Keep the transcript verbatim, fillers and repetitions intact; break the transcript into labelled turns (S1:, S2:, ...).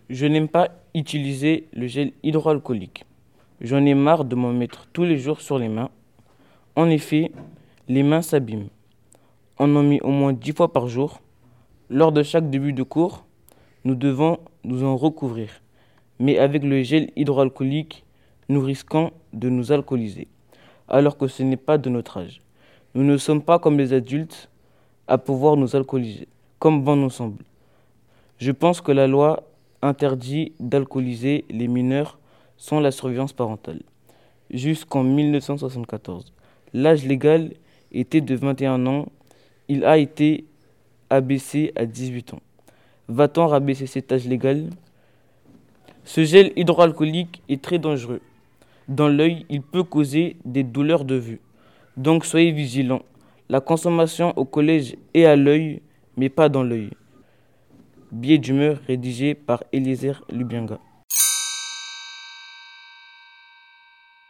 S1: Je n'aime pas utiliser le gel hydroalcoolique. J'en ai marre de m'en mettre tous les jours sur les mains. En effet, les mains s'abîment. On en met au moins dix fois par jour. Lors de chaque début de cours, nous devons nous en recouvrir. Mais avec le gel hydroalcoolique, nous risquons de nous alcooliser, alors que ce n'est pas de notre âge. Nous ne sommes pas comme les adultes à pouvoir nous alcooliser, comme bon nous semble. Je pense que la loi interdit d'alcooliser les mineurs sans la surveillance parentale. Jusqu'en mille neuf cent soixante-quatorze, l'âge légal était de vingt et un ans. Il a été abaissé à dix-huit ans. Va-t-on rabaisser cet âge légal? Ce gel hydroalcoolique est très dangereux. Dans l'œil, il peut causer des douleurs de vue. Donc soyez vigilants. La consommation au collège est à l'œil, mais pas dans l'œil. Billet d'humeur rédigé par Eliezer Lubianga.